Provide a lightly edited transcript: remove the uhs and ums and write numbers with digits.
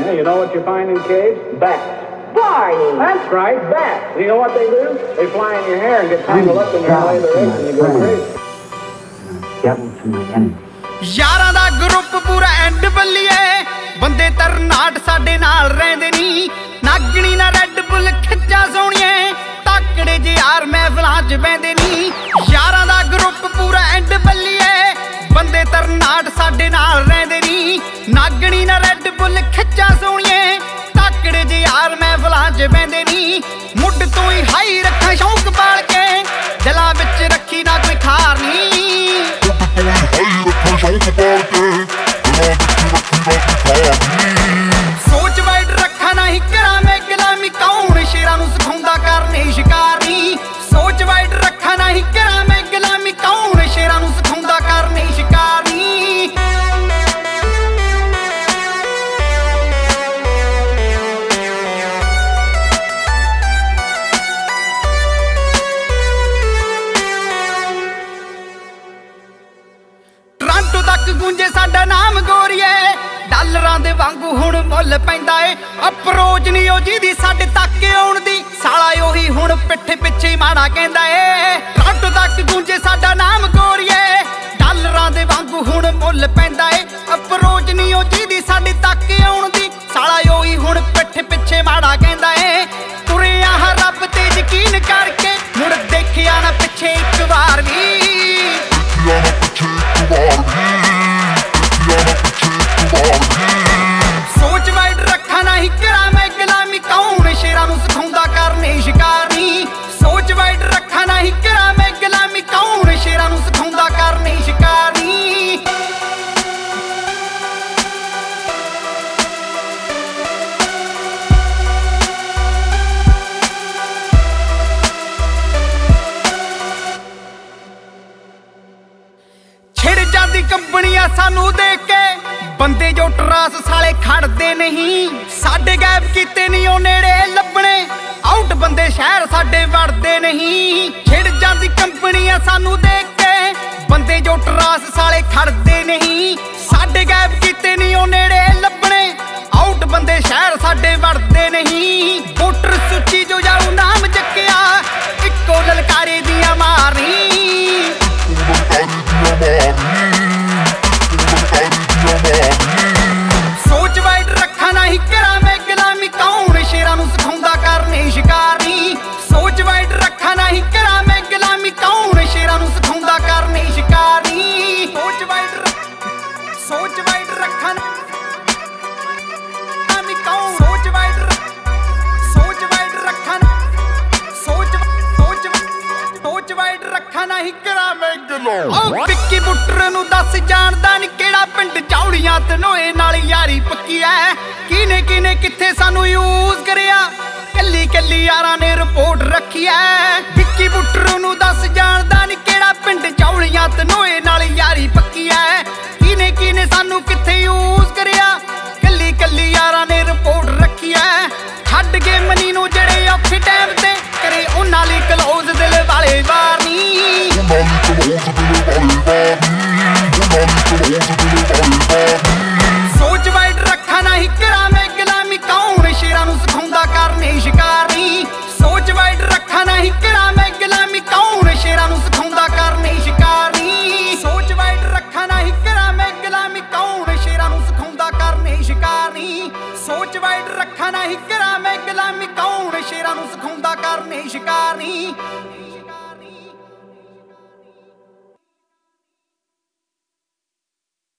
Hey, you know what you find in caves? Bats. Barney! That's right, bats. You know what they do? They fly in your hair and get tangled up in your lay their eggs and you go crazy. Devil to my enemy. ਯਾਰਾਂ ਦਾ group ਪੂਰਾ and ਬੱਲੀਏ ਬੰਦੇ ਤਰਨਾਟ ਸਾਡੇ ਨਾਲ ਰਹਿੰਦੇ ਨੀ ਨਾਗਣੀ ਨਾ Red Bull ਖਿੱਚਾਂ ਸੋਹਣੀਏ ਤਾਕੜੇ ਜੇ ਯਾਰ ਮਹਿਫਲਾਂ 'ਚ ਬਹਿੰਦੇ ਨੀ ਯਾਰਾਂ ਦਾ ਗਰੁੱਪ ਪੂਰਾ ਐਂਡ ਬੱਲੀਏ ਬੰਦੇ ਤਰਨਾਟ ਸਾਡੇ ਨਾਲ ਰਹਿੰਦੇ ਨੀ ਨਾਗਣੀ ਨਾ ਰੈੱਡ ਬੁੱਲ ਖਿੱਚਾਂ ਸੋਹਣੀਏ ਤਾਕੜੇ ਜੇ ਯਾਰ ਮਹਿਫਲਾਂ 'ਚ ਬਹਿੰਦੇ ਨੀ ਮੁੱਢ ਤੋਂ ਹੀ ਹਾਈ ਰੱਖਾਂ ਸ਼ੌਂਕ ਪਾਲ ਕੇ ਦਿਲਾਂ ਵਿੱਚ ਰੱਖੀ ਨਾ ਕੋਈ ਖਾਰ ਨੀ ਸੋਚ ਵਾਈਡ ਰੱਖਾ ਨਹੀਂ ਕਰਾਂ ਮੈਂ ਗੁਲਾਮੀ ਕੌਣ ਸ਼ੇਰਾਂ ਨੂੰ ਸਿਖਾਉਂਦਾ ਕਰਨੇ ਸ਼ਿਕਾਰੀ ਸੋਚ ਵਾਈਡ ਰੱਖਾ ਨਹੀਂ ਕਰਾਂ ਮੈਂ ਗੁਲਾਮੀ ਕੌਣ ਸ਼ੇਰਾਂ ਨੂੰ ਸਿਖਾਉਂਦਾ ਕਰਨੇ ਸ਼ਿਕਾਰੀ ਟੋਰਾਂਟੋ ਤੱਕ ਗੂੰਜੇ ਸਾਡਾ ਨਾਮ ਗੋਰੀਏ ਡਾਲਰਾਂ ਦੇ ਵਾਂਗੂ ਹੁਣ ਮੁੱਲ ਪੈਂਦਾ ਏ ਅਪਰੋਚ ਨਹੀਂ ਉਹ ਜਿਹਦੀ ਸਾਡੇ ਤੱਕ ਆਉਣ ਦੀ ਸਾਲਾ ਉਹੀ ਹੁਣ ਪਿੱਠ ਪਿੱਛੇ ਮਾੜਾ ਕਹਿੰਦਾ ਏ ਟੋਰਾਂਟੋ ਤੱਕ ਗੂੰਜੇ ਸਾਡਾ ਨਾਮ ਗੋਰੀਏ ਡਾਲਰਾਂ ਦੇ ਵਾਂਗੂ ਹੁਣ ਮੁੱਲ ਪੈਂਦਾ ਏ ਅਪਰੋਚ ਨਹੀਂ ਉਹ ਜਿਹਦੀ ਸਾਡੇ ਤੱਕ ਆਉਣ ਦੀ ਸਾਲਾ ਉਹੀ ਹੁਣ ਪਿੱਠ ਪਿੱਛੇ ਮਾੜਾ ਕਹਿੰਦਾ ਏ ਤੁਰਿਆ ਹਾਂ ਰੱਬ ਤੇ ਯਕੀਨ ਕਰਕੇ ਮੁੜ ਦੇਖਿਆ ਨਾ ਪਿੱਛੇ ਇੱਕ ਵਾਰ ਵੀ ਸੋਚ ਵਾਈਡ ਰੱਖਾ ਨਹੀਂ ਕਰਾਂ ਮੈਂ ਗੁਲਾਮੀ ਕੌਣ ਸ਼ੇਰਾਂ ਨੂੰ ਸਿਖਾਉਂਦਾ ਕਰਨੇ ਸ਼ਿਕਾਰੀ ਸੋਚ ਵਾਈਡ ਰੱਖਾ ਨਹੀਂ ਕਰਾਂ ਮੈਂ ਗੁਲਾਮੀ ਕੌਣ ਸ਼ੇਰਾਂ ਨੂੰ ਸਿਖਾਉਂਦਾ ਕਰਨੇ ਸ਼ਿਕਾਰੀ ਛਿੜ ਜਾਂਦੀ ਕੰਪਨੀਆਂ ਸਾਨੂੰ ਦੇਖ ਕੇ ਬੰਦੇ ਜੋ ਟਰਾਸ ਸਾਲੇ ਖੜਦੇ ਨਹੀਂ ਸਾਡੇ ਗੈਪ ਕੀਤੇ ਨਹੀਂ ਉਹ ਨੇੜੇ ਲੱਭਣੇ ਆਊਟ ਬੰਦੇ ਸ਼ਹਿਰ ਸਾਡੇ ਵੜਦੇ ਨਹੀਂ ਛਿੜ ਜਾਂਦੀ ਕੰਪਨੀਆਂ ਸਾਨੂੰ ਦੇਖ ਕੇ ਬੰਦੇ ਜੋ ਟਰਾਸ ਸਾਲੇ ਖੜਦੇ ਨਹੀਂ ਸਾਡੇ ਗੈਪ ਕੀਤੇ ਨਹੀਂ ਉਹ ਨੇੜੇ ਲੱਭਣੇ ਆਊਟ ਬੰਦੇ ਸ਼ਹਿਰ ਸਾਡੇ ਵੜਦੇ ਨਹੀਂ ਵੋਟਰ ਸੂਚੀ ਜੋ ਜਾਊ ਨਾਮ ਚੱਕਿਆ ਇੱਕੋ ਲਲਕਾਰੇ ਦੀਆਂ ਮਾਰਨੀ ਸੋਚ ਵਾਈਡ ਰੱਖਾ ਨਹੀਂ ਕਰਾਂ ਮੈਂ ਗੁਲਾਮੀ ਕੌਣ ਸ਼ੇਰਾਂ ਨੂੰ ਸਿਖਾਉਂਦਾ ਕਰਨੇ ਸ਼ਿਕਾਰੀ ਸੋਚ ਵਾਈਡ ਰੱਖਾ ਨਹੀਂ ਕਰਾਂ ਮੈਂ ਗੁਲਾਮੀ ਕੌਣ ਸ਼ੇਰਾਂ ਨੂੰ ਸਿਖਾਉਂਦਾ ਕਰਨੇ ਸ਼ਿਕਾਰੀ ਸੋਚ ਵਾਈਡ ਰੱਖਾ ਗੁਲਾਮੀ ਕੌਣ ਸੋਚ ਵਾਈਡ ਰੱਖਾ ਨਹੀਂ ਕਰਾਂ ਮੈਂ ਗੁਲਾਮੀ ਵਿੱਕੀ ਬੁੱਟਰ ਨੂੰ ਦੱਸ ਜਾਣਦਾ ਨੀ ਕਿਹੜਾ ਪਿੰਡ ਚੌੜੀਆਂ ਤਨੋਏ ਨਾਲ ਯਾਰੀ ਪੱਕੀ ਐ ਕਿਨੇ ਕਿਨੇ ਕਿੱਥੇ ਸਾਨੂੰ ਯੂਜ਼ ਕਰਿਆ ਕੱਲੀ ਕੱਲੀ ਯਾਰਾਂ ਨੇ ਰਿਪੋਰਟ ਰੱਖੀ ਐ ਵਿੱਕੀ ਬੁੱਟਰ ਨੂੰ ਦੱਸ ਜਾਣਦਾ ਨੀ ਕਿਹੜਾ ਪਿੰਡ ਚੌੜੀਆਂ ਤਨੋਏ ਨਾਲ ਯਾਰੀ ਪੱਕੀ ਐ ਕਿਨੇ ਕਿਨੇ ਸਾਨੂੰ ਕਿੱਥੇ ਯੂਜ਼ ਕਰਿਆ ਕੱਲੀ ਕੱਲੀ ਯਾਰਾਂ ਨੇ ਰਿਪੋਰਟ ਰੱਖੀ ਐ ਛੱਡ ਕੇ ਮਨੀ ਨੂੰ ਜਿਹੜੇ ਔਖੇ ਟਾਈਮ ਤੇ ਕਰੇ ਉਹਨਾਂ ਲਈ ਕਲੋਜ਼ ਦਿਲ ਵਾਲੇ ਵਾਰ ਨੀ ਸੋਚ ਵਾਈਡ ਰੱਖਾ ਨਹੀਂ ਕਰਾਂ ਮੈਂ ਗੁਲਾਮੀ ਕੌਣ ਸ਼ੇਰਾਂ ਨੂੰ ਸਿਖਾਉਂਦਾ ਕਰਨੇ ਸ਼ਿਕਾਰੀ ਸੋਚ ਵਾਈਡ ਰੱਖਾ ਨਹੀਂ ਕਰਾਂ ਮੈਂ ਗੁਲਾਮੀ ਕੌਣ ਸ਼ੇਰਾਂ ਨੂੰ ਸਿਖਾਉਂਦਾ ਕਰਨੇ ਸ਼ਿਕਾਰੀ ਸੋਚ ਵਾਈਡ ਰੱਖਾ ਨਹੀਂ ਕਰਾਂ ਮੈਂ ਗੁਲਾਮੀ ਕੌਣ ਸ਼ੇਰਾਂ ਨੂੰ ਸਿਖਾਉਂਦਾ ਕਰਨੇ ਸ਼ਿਕਾਰੀ ਸੋਚ ਵਾਈਡ ਰੱਖਾ ਨਹੀਂ ਕਰਾਂ ਮੈਂ ਗੁਲਾਮੀ ਕੌਣ ਸ਼ੇਰਾਂ ਨੂੰ ਸਿਖਾਉਂਦਾ ਕਰਨੇ ਸ਼ਿਕਾਰੀ